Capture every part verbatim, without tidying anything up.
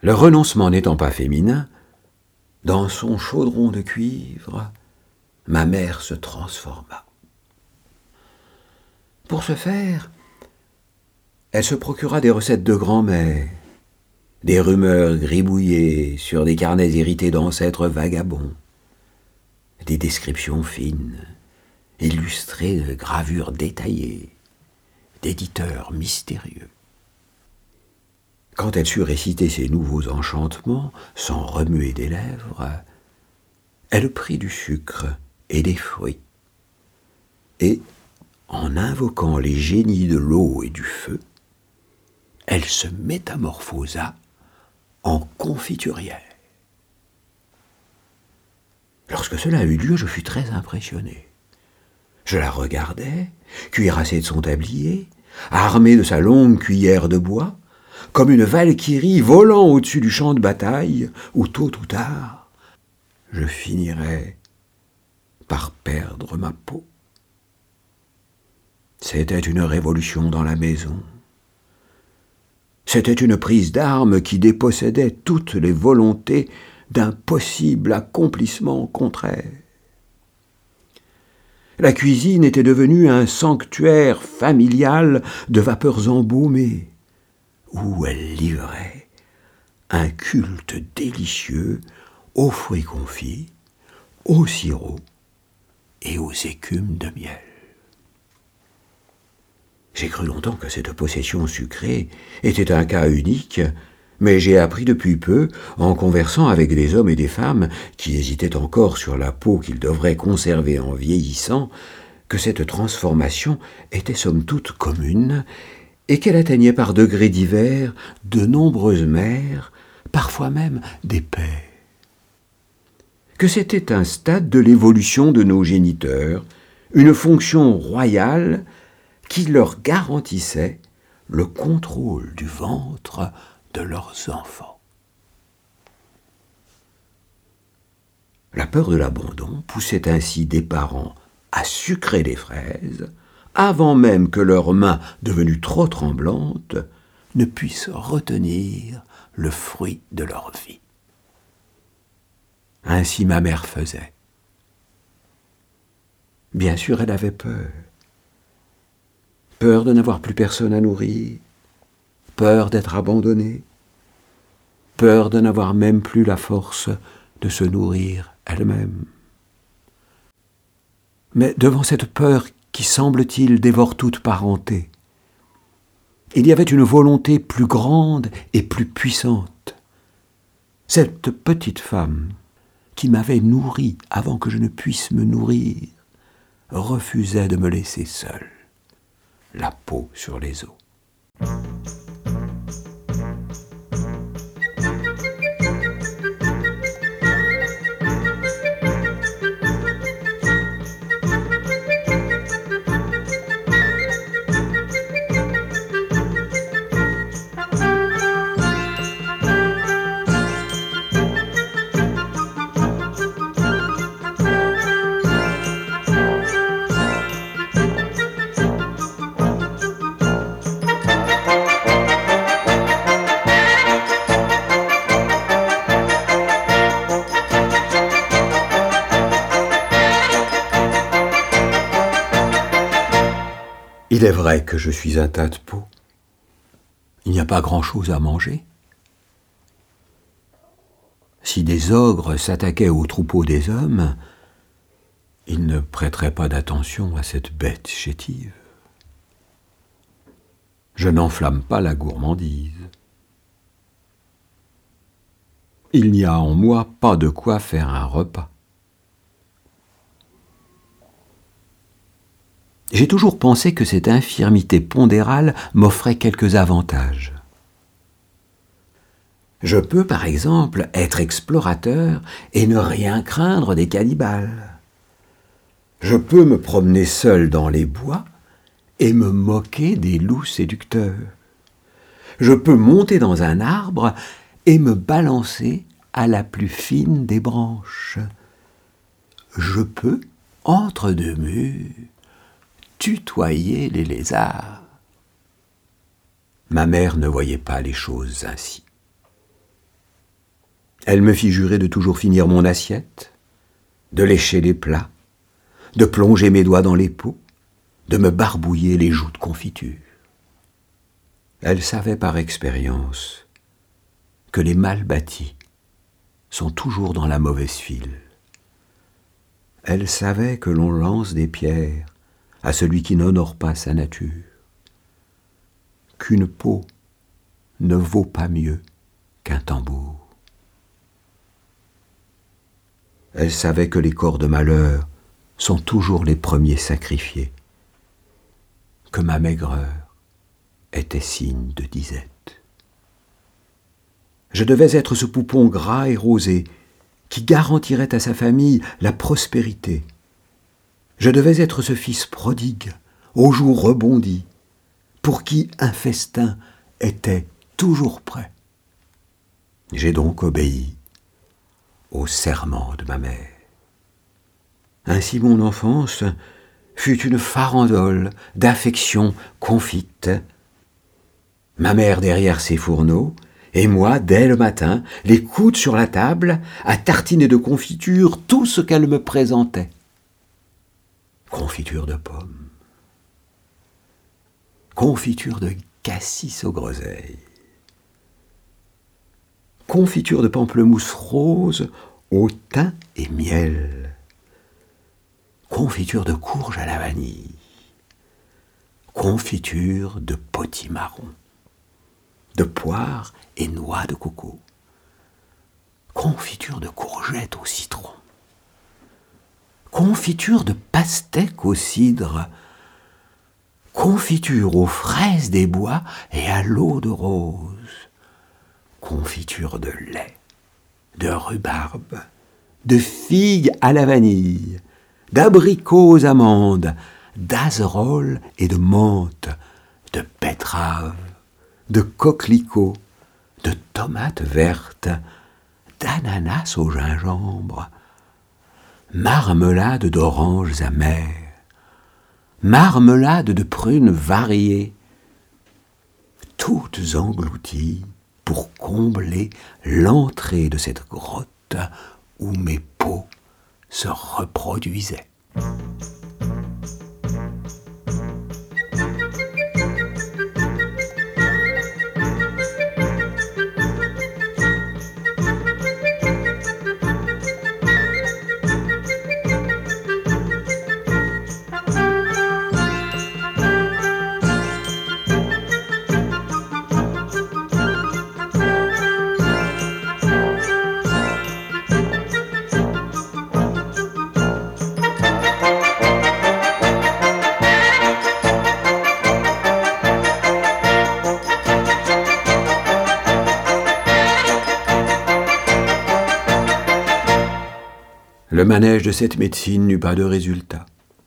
Le renoncement n'étant pas féminin, dans son chaudron de cuivre, ma mère se transforma. Pour ce faire, elle se procura des recettes de grand-mère, des rumeurs gribouillées sur des carnets hérités d'ancêtres vagabonds, des descriptions fines, illustrées de gravures détaillées, d'éditeurs mystérieux. Quand elle sut réciter ses nouveaux enchantements, sans remuer des lèvres, elle prit du sucre et des fruits, et, en invoquant les génies de l'eau et du feu, elle se métamorphosa en confiturière. Lorsque cela eut lieu, je fus très impressionné. Je la regardais, cuirassée de son tablier, armée de sa longue cuillère de bois, comme une valkyrie volant au-dessus du champ de bataille, où tôt ou tard, je finirais par perdre ma peau. C'était une révolution dans la maison. C'était une prise d'armes qui dépossédait toutes les volontés d'un possible accomplissement contraire. La cuisine était devenue un sanctuaire familial de vapeurs embaumées, où elle livrait un culte délicieux aux fruits confits, au sirop et aux écumes de miel. J'ai cru longtemps que cette possession sucrée était un cas unique, mais j'ai appris depuis peu, en conversant avec des hommes et des femmes qui hésitaient encore sur la peau qu'ils devraient conserver en vieillissant, que cette transformation était somme toute commune et qu'elle atteignait par degrés divers de nombreuses mères, parfois même des pères. Que c'était un stade de l'évolution de nos géniteurs, une fonction royale qui leur garantissait le contrôle du ventre de leurs enfants. La peur de l'abandon poussait ainsi des parents à sucrer les fraises avant même que leurs mains, devenues trop tremblantes, ne puissent retenir le fruit de leur vie. Ainsi ma mère faisait. Bien sûr, elle avait peur. Peur de n'avoir plus personne à nourrir, peur d'être abandonnée, peur de n'avoir même plus la force de se nourrir elle-même. Mais devant cette peur qui, semble-t-il, dévore toute parenté, il y avait une volonté plus grande et plus puissante. Cette petite femme qui m'avait nourri avant que je ne puisse me nourrir refusait de me laisser seule, la peau sur les os. Il est vrai que je suis un tas de peau. Il n'y a pas grand-chose à manger. Si des ogres s'attaquaient aux troupeaux des hommes, ils ne prêteraient pas d'attention à cette bête chétive. Je n'enflamme pas la gourmandise. Il n'y a en moi pas de quoi faire un repas. J'ai toujours pensé que cette infirmité pondérale m'offrait quelques avantages. Je peux, par exemple, être explorateur et ne rien craindre des cannibales. Je peux me promener seul dans les bois et me moquer des loups séducteurs. Je peux monter dans un arbre et me balancer à la plus fine des branches. Je peux, entre deux murs, tutoyer les lézards. Ma mère ne voyait pas les choses ainsi. Elle me fit jurer de toujours finir mon assiette, de lécher les plats, de plonger mes doigts dans les pots, de me barbouiller les joues de confiture. Elle savait par expérience que les mal bâtis sont toujours dans la mauvaise file. Elle savait que l'on lance des pierres à celui qui n'honore pas sa nature, qu'une peau ne vaut pas mieux qu'un tambour. Elle savait que les corps de malheur sont toujours les premiers sacrifiés, que ma maigreur était signe de disette. Je devais être ce poupon gras et rosé qui garantirait à sa famille la prospérité. Je devais être ce fils prodigue, aux joues rebondies, pour qui un festin était toujours prêt. J'ai donc obéi au serment de ma mère. Ainsi mon enfance fut une farandole d'affection confite. Ma mère derrière ses fourneaux, et moi, dès le matin, les coudes sur la table, à tartiner de confiture tout ce qu'elle me présentait. Confiture de pommes, confiture de cassis aux groseilles, confiture de pamplemousse rose au thym et miel, confiture de courge à la vanille, confiture de potimarron, de poire et noix de coco, confiture de courgettes au citron, confiture de pastèque au cidre, confiture aux fraises des bois et à l'eau de rose, confiture de lait, de rhubarbe, de figues à la vanille, d'abricots aux amandes, d'azeroles et de menthe, de betteraves, de coquelicots, de tomates vertes, d'ananas au gingembre, marmelade d'oranges amères, marmelade de prunes variées, toutes englouties pour combler l'entrée de cette grotte où mes peaux se reproduisaient. Le manège de cette médecine n'eut pas de résultat.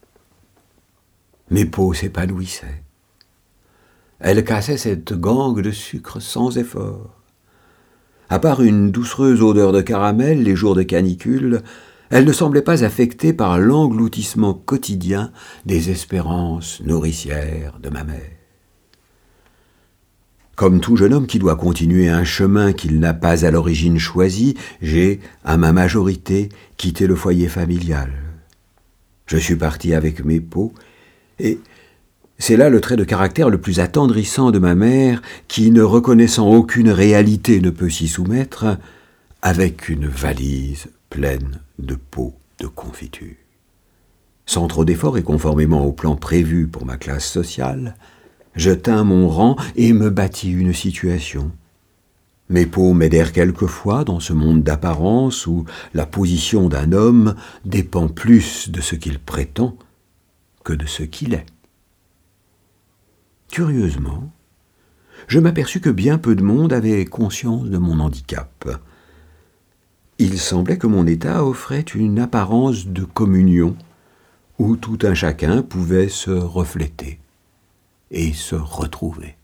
Mes peaux s'épanouissaient. Elles cassaient cette gangue de sucre sans effort. À part une doucereuse odeur de caramel les jours de canicule, elles ne semblaient pas affectées par l'engloutissement quotidien des espérances nourricières de ma mère. Comme tout jeune homme qui doit continuer un chemin qu'il n'a pas à l'origine choisi, j'ai, à ma majorité, quitté le foyer familial. Je suis parti avec mes peaux, et c'est là le trait de caractère le plus attendrissant de ma mère, qui, ne reconnaissant aucune réalité, ne peut s'y soumettre, avec une valise pleine de pots de confiture. Sans trop d'efforts et conformément au plan prévu pour ma classe sociale, je tins mon rang et me bâtis une situation. Mes peaux m'aidèrent quelquefois dans ce monde d'apparence où la position d'un homme dépend plus de ce qu'il prétend que de ce qu'il est. Curieusement, je m'aperçus que bien peu de monde avait conscience de mon handicap. Il semblait que mon état offrait une apparence de communion où tout un chacun pouvait se refléter et se retrouver.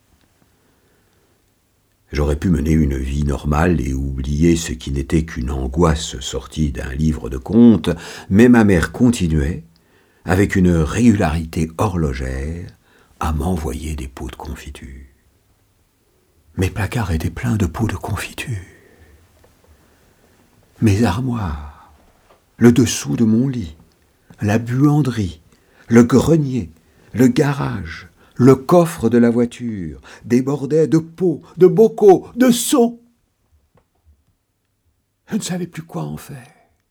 J'aurais pu mener une vie normale et oublier ce qui n'était qu'une angoisse sortie d'un livre de contes, mais ma mère continuait, avec une régularité horlogère, à m'envoyer des pots de confiture. Mes placards étaient pleins de pots de confiture. mes armoires, le dessous de mon lit, la buanderie, le grenier, le garage, le coffre de la voiture débordait de pots, de bocaux, de seaux. Je ne savais plus quoi en faire.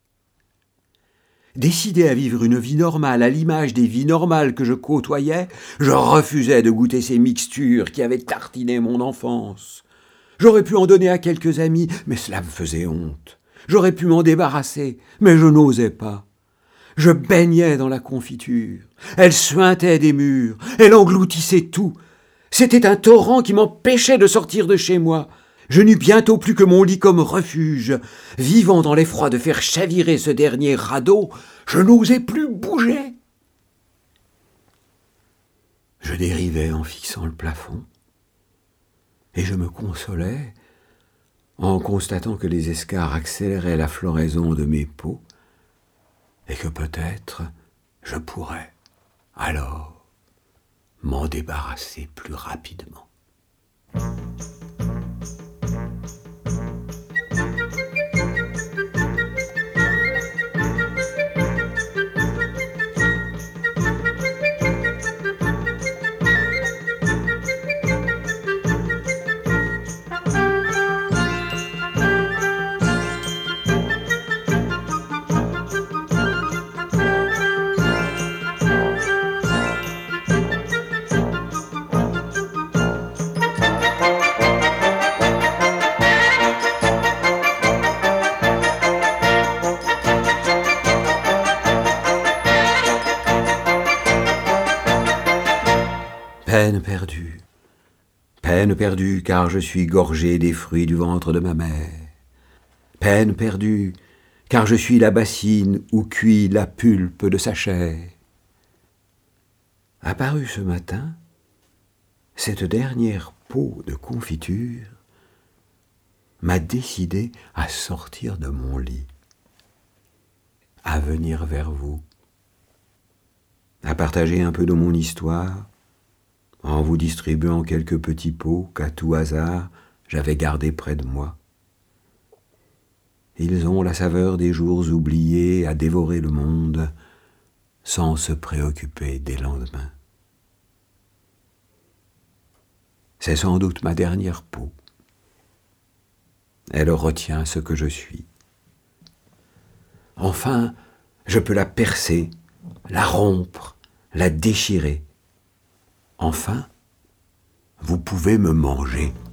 Décidé à vivre une vie normale à l'image des vies normales que je côtoyais, je refusais de goûter ces mixtures qui avaient tartiné mon enfance. J'aurais pu en donner à quelques amis, mais cela me faisait honte. J'aurais pu m'en débarrasser, mais je n'osais pas. Je baignais dans la confiture. Elle suintait des murs, elle engloutissait tout. C'était un torrent qui m'empêchait de sortir de chez moi. Je n'eus bientôt plus que mon lit comme refuge. Vivant dans l'effroi de faire chavirer ce dernier radeau, je n'osais plus bouger. Je dérivais en fixant le plafond, et je me consolais en constatant que les escarres accéléraient la floraison de mes peaux, et que peut-être je pourrais, alors, m'en débarrasser plus rapidement. Peine perdue, peine perdue, car je suis gorgé des fruits du ventre de ma mère. Peine perdue, car je suis la bassine où cuit la pulpe de sa chair. Apparue ce matin, cette dernière peau de confiture m'a décidé à sortir de mon lit, à venir vers vous, à partager un peu de mon histoire, en vous distribuant quelques petits pots qu'à tout hasard j'avais gardés près de moi. Ils ont la saveur des jours oubliés à dévorer le monde sans se préoccuper des lendemains. C'est sans doute ma dernière peau. Elle retient ce que je suis. Enfin, je peux la percer, la rompre, la déchirer. Enfin, vous pouvez me manger.